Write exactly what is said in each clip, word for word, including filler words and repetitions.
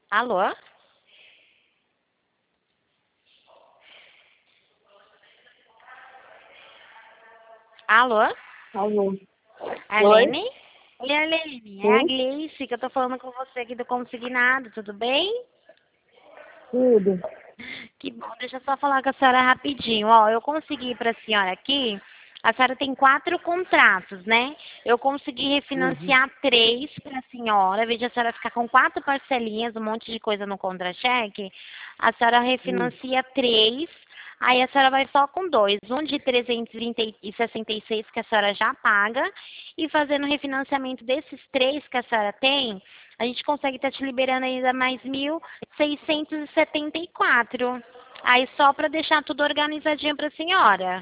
Alô? Alô? Alô. Oi? Arlene? Oi, Arlene. É a Sim? Gleice que eu tô falando com você aqui do Consignado, tudo bem? Tudo. Que bom, deixa eu só falar com a senhora rapidinho. Ó, eu consegui para a senhora aqui, a senhora tem quatro contratos, né? Eu consegui Uhum. refinanciar três para a senhora, em vez de a senhora ficar com quatro parcelinhas, um monte de coisa no contra-cheque, a senhora Hum. refinancia três, aí a senhora vai só com dois, um de trezentos e sessenta e seis que a senhora já paga, e fazendo o refinanciamento desses três que a senhora tem, a gente consegue estar te liberando ainda mais mil seiscentos e setenta e quatro. Aí só para deixar tudo organizadinho para a senhora.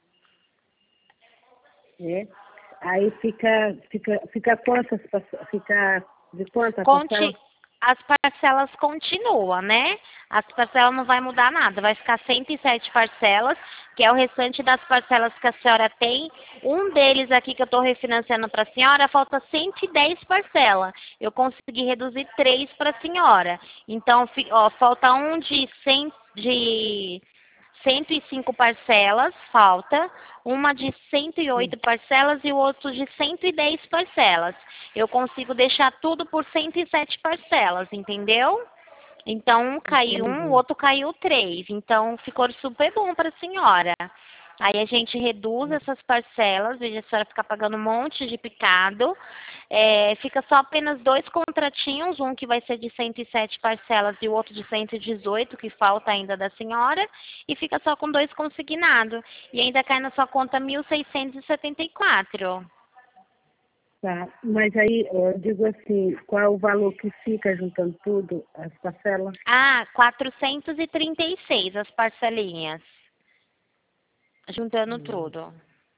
É. Aí fica, fica, fica quantas, parce- fica de quantas Conte, parcela? as parcelas continuam, né? As parcelas não vai mudar nada, vai ficar cento e sete parcelas, que é o restante das parcelas que a senhora tem. Um deles aqui que eu estou refinanciando para a senhora, falta cento e dez parcelas. Eu consegui reduzir três para a senhora. Então, fi- ó, falta um de cem, de cento e cinco parcelas, falta, uma de cento e Hum. oito parcelas e o outro de cento e dez parcelas. Eu consigo deixar tudo por cento e sete parcelas, entendeu? Então, um caiu um, o Entendi. outro caiu três. Então, ficou super bom para a senhora. Aí a gente reduz essas parcelas, veja a senhora ficar pagando um monte de picado. É, fica só apenas dois contratinhos, um que vai ser de cento e sete parcelas e o outro de cento e dezoito, que falta ainda da senhora. E fica só com dois consignados. E ainda cai na sua conta mil seiscentos e setenta e quatro. Tá. Mas aí, eu digo assim, qual é o valor que fica juntando tudo, as parcelas? Ah, quatrocentos e trinta e seis as parcelinhas, juntando Hum. tudo.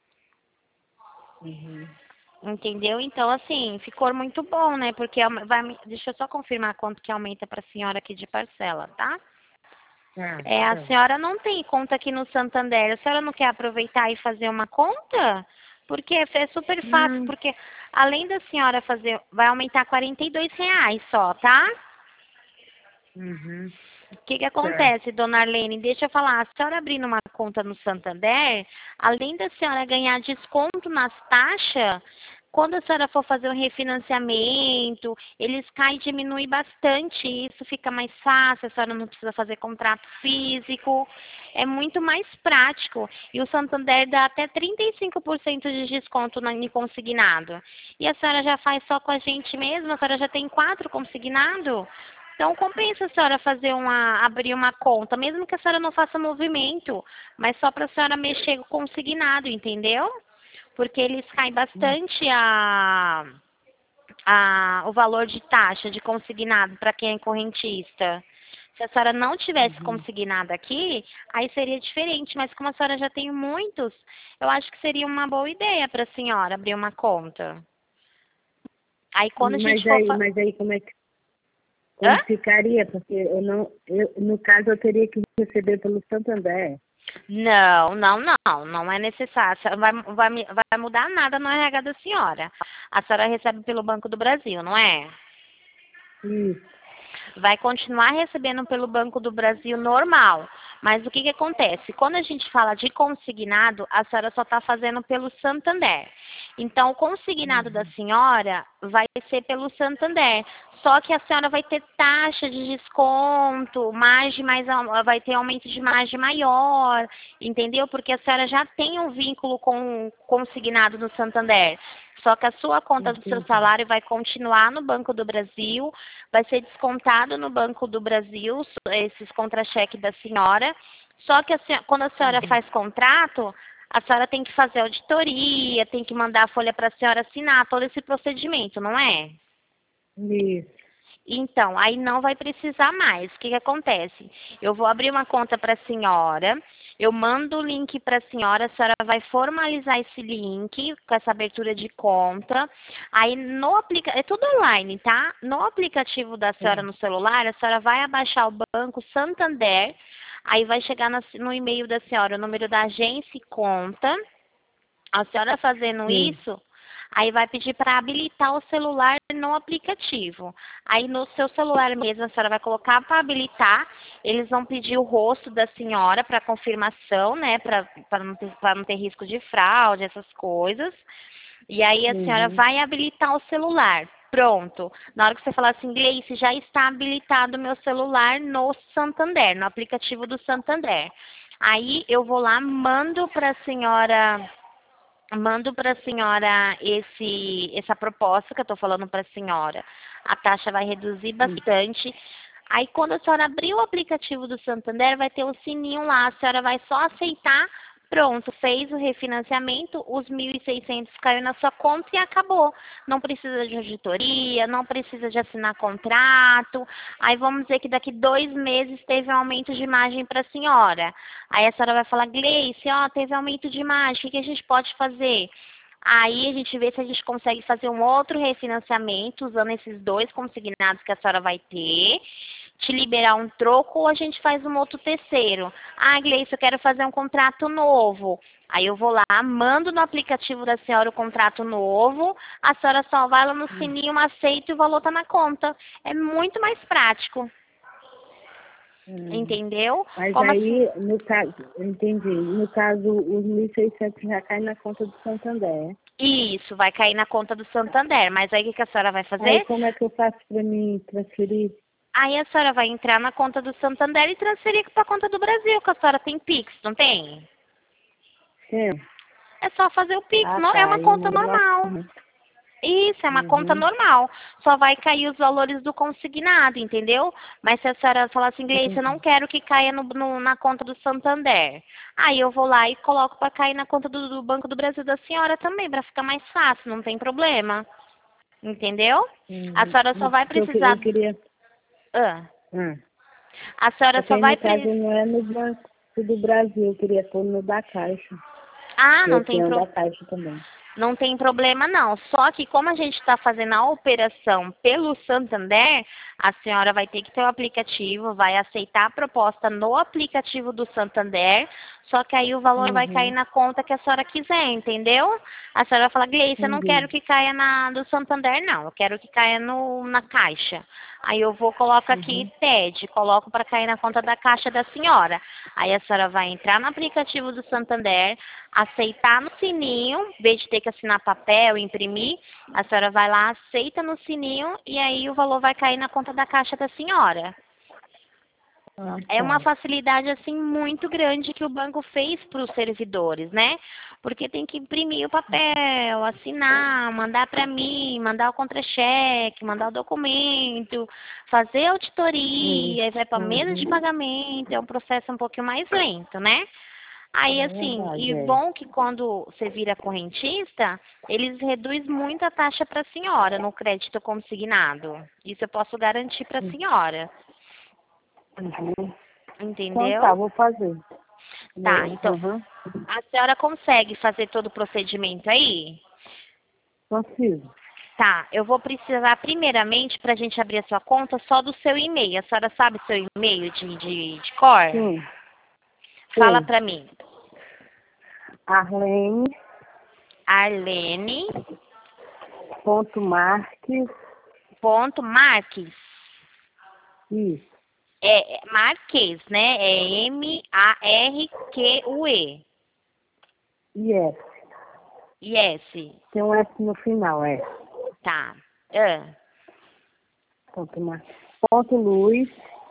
Uhum. Entendeu? Então, assim, ficou muito bom, né? Porque aum- vai, me- deixa eu só confirmar quanto que aumenta para a senhora aqui de parcela, tá? Tá, É, a tá. senhora não tem conta aqui no Santander. A senhora não quer aproveitar e fazer uma conta? Porque é super fácil, Não. porque além da senhora fazer, vai aumentar quarenta e dois reais só, tá? Uhum. O que que Tá. acontece, dona Arlene? Deixa eu falar, a senhora abrindo uma conta no Santander, além da senhora ganhar desconto nas taxas, quando a senhora for fazer o refinanciamento, eles caem e diminuem bastante, isso fica mais fácil, a senhora não precisa fazer contrato físico, é muito mais prático. E o Santander dá até trinta e cinco por cento de desconto na- em consignado. E a senhora já faz só com a gente mesmo, a senhora já tem quatro consignados. Então compensa a senhora fazer uma, abrir uma conta, mesmo que a senhora não faça movimento, mas só para a senhora mexer com o consignado, entendeu? Porque eles caem Hum. bastante a, a, o valor de taxa de consignado para quem é correntista. Se a senhora não tivesse Uhum. consignado aqui, aí seria diferente, mas como a senhora já tem muitos, eu acho que seria uma boa ideia para a senhora abrir uma conta. Aí quando a gente Mas for. aí, Fa... mas aí como é que Hã? como ficaria? Porque eu não, eu, no caso eu teria que receber pelo Santander. Não, não, não, não é necessário. A senhora Vai, vai, me- vai mudar nada no R H da senhora. A senhora recebe pelo Banco do Brasil, não é? Isso. Vai continuar recebendo pelo Banco do Brasil normal. Mas o que que acontece? Quando a gente fala de consignado, a senhora só está fazendo pelo Santander. Então, o consignado da Uhum. senhora vai ser pelo Santander. Só que a senhora vai ter taxa de desconto, margem mais, au- vai ter aumento de margem maior, entendeu? Porque a senhora já tem um vínculo com o consignado no Santander. Só que a sua conta do seu Entendi. salário vai continuar no Banco do Brasil, vai ser descontado no Banco do Brasil, esses contra-cheque da senhora. Só que a senhora, quando a senhora Uhum. faz contrato, a senhora tem que fazer auditoria, tem que mandar a folha para a senhora assinar, todo esse procedimento, não é? Isso. Então, aí não vai precisar mais. O que que acontece? Eu vou abrir uma conta para a senhora, eu mando o link para a senhora, a senhora vai formalizar esse link com essa abertura de conta. Aí no aplicativo, é tudo online, tá? No aplicativo da senhora É. no celular, a senhora vai abaixar o Banco Santander, aí vai chegar no, no e-mail da senhora o número da agência e conta. A senhora fazendo Sim. isso, Aí vai pedir para habilitar o celular no aplicativo. Aí no seu celular mesmo, a senhora vai colocar para habilitar. Eles vão pedir o rosto da senhora para confirmação, né? Para não ter, para não ter risco de fraude, essas coisas. E aí a senhora Uhum. vai habilitar o celular. Pronto. Na hora que você falar assim, Gleice, já está habilitado o meu celular no Santander, no aplicativo do Santander. Aí eu vou lá, mando para a senhora, mando para a senhora esse, essa proposta que eu estou falando para a senhora. A taxa vai reduzir bastante. Aí quando a senhora abrir o aplicativo do Santander, vai ter o sininho lá. A senhora vai só aceitar. Pronto, fez o refinanciamento, os mil e seiscentos caiu na sua conta e acabou. Não precisa de auditoria, não precisa de assinar contrato. Aí vamos dizer que daqui dois meses teve um aumento de imagem para a senhora. Aí a senhora vai falar, Gleice, ó, teve aumento de imagem, o que, que a gente pode fazer? Aí a gente vê se a gente consegue fazer um outro refinanciamento usando esses dois consignados que a senhora vai ter, te liberar um troco ou a gente faz um outro terceiro. Ah, Gleice, eu quero fazer um contrato novo. Aí eu vou lá, mando no aplicativo da senhora o contrato novo, a senhora só vai lá no sininho, aceita e o valor tá na conta. É muito mais prático. Hum. Entendeu? Mas Como aí, assim? no caso, entendi. No caso, os mil e seiscentos já caem na conta do Santander. Isso, vai cair na conta do Santander. Mas aí o que que a senhora vai Aí fazer? como é que eu faço para mim transferir? Aí a senhora vai entrar na conta do Santander e transferir para a conta do Brasil, que a senhora tem Pix, não tem? Sim. É só fazer o Pix, Ah, não, é tá. uma Aí conta manda lá. normal. Uhum. Isso, é uma conta Uhum. normal. Só vai cair os valores do consignado, entendeu? Mas se a senhora falar assim, Gleice, eu não Entendi. quero que caia no, no- na conta do Santander. Aí eu vou lá e coloco para cair na conta do, do Banco do Brasil da senhora também, para ficar mais fácil, não tem problema. Entendeu? A Uhum. senhora só vai Porque eu, que- precisar... eu queria... Ah, Ah. a senhora Porque só aí, no vai caso, precisar... não é no Banco do Brasil. Eu queria pôr no da Caixa. Ah, Que não eu tem tenho da problema. Caixa também. Não tem problema não. Só que como a gente está fazendo a operação pelo Santander, a senhora vai ter que ter o aplicativo, vai aceitar a proposta no aplicativo do Santander, só que aí o valor vai cair Uhum. na conta que a senhora quiser, entendeu? A senhora vai falar, Gleice, eu não quero Entendi. que caia na do Santander, não. Eu quero que caia no, na Caixa. Aí eu vou, coloco aqui Uhum. T E D, coloco para cair na conta da Caixa da senhora. Aí a senhora vai entrar no aplicativo do Santander, aceitar no sininho, em vez de ter que assinar papel, imprimir, a senhora vai lá, aceita no sininho e aí o valor vai cair na conta da Caixa da senhora. Ah, É uma tá. facilidade assim muito grande que o banco fez para os servidores, né? Porque tem que imprimir o papel, assinar, mandar para mim, mandar o contra-cheque, mandar o documento, fazer Hum. auditoria, aí vai para a mesa de Uhum. pagamento, é um processo um pouquinho mais lento, né? Aí, É assim, verdade, e é. bom que quando você vira correntista, eles reduzem muito a taxa para a senhora no crédito consignado. Isso eu posso garantir para a senhora, Uhum. Então tá, entendeu? vou fazer. Tá, Né? então, Uhum. a senhora consegue fazer todo o procedimento aí? Consigo. Tá, eu vou precisar primeiramente, para a gente abrir a sua conta, só do seu e-mail. A senhora sabe seu e-mail de, de, de cor? Sim, Fala sei. para mim. Arlene, Arlene, ponto Marques, ponto Marques. isso, É é Marques, né? É M A R Q U E. e S. Yes. Tem um S no final, é. Tá. Ah. Ponto Marques. Ponto Luz,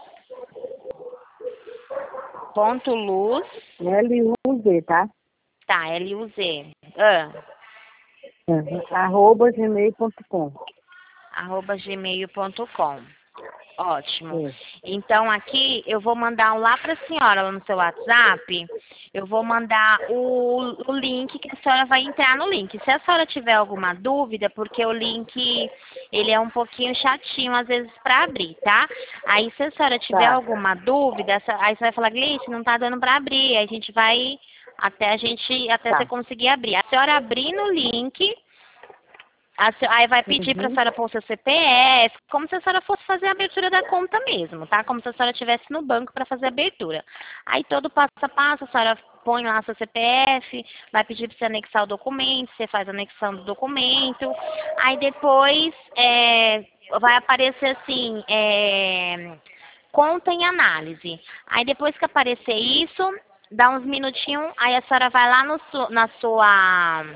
Ponto Luz. L U Z, tá? Tá, L U Z. Ah. Uhum. Arroba gmail ponto com. Arroba gmail ponto com. Ótimo. É. Então aqui eu vou mandar um lá para a senhora, lá no seu WhatsApp. Eu vou mandar o, o link que a senhora vai entrar no link. Se a senhora tiver alguma dúvida, porque o link ele é um pouquinho chatinho às vezes para abrir, tá? Aí se a senhora tiver Tá, alguma dúvida, aí você vai falar, Gleice, não tá dando para abrir. Aí a gente vai até a gente até você tá. conseguir abrir. A senhora abrir no link. A se- Aí vai pedir para a Uhum. senhora pôr o seu C P F, como se a senhora fosse fazer a abertura da conta mesmo, tá? Como se a senhora estivesse no banco para fazer a abertura. Aí todo passo a passo, a senhora põe lá seu C P F, vai pedir para você anexar o documento, você faz a anexação do documento, aí depois é, vai aparecer assim, é, conta em análise. Aí depois que aparecer isso, dá uns minutinhos, aí a senhora vai lá no su, na sua...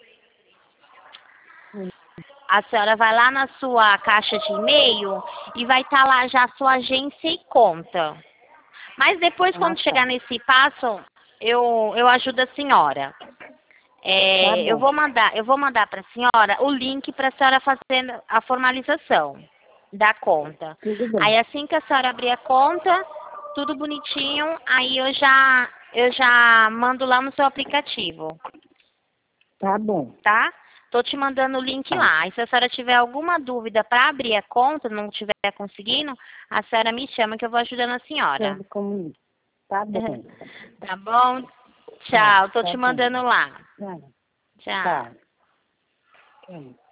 A senhora vai lá na sua caixa de e-mail e vai estar lá já a sua agência e conta. Mas depois, Ah, quando tá. chegar nesse passo, eu, eu ajudo a senhora. É, Tá eu bom. vou mandar, eu vou mandar para a senhora o link para a senhora fazer a formalização da conta. Tudo bem. Aí assim que a senhora abrir a conta, tudo bonitinho, aí eu já, eu já mando lá no seu aplicativo, Tá bom. tá? Tô te mandando o link Tá. lá. E se a senhora tiver alguma dúvida para abrir a conta, não estiver conseguindo, a senhora me chama que eu vou ajudando a senhora. Tudo comigo. Tá bom. Tá bom? Tá, Tchau. Tô tá te bom. mandando lá. Tá. Tchau. Tá. Tá.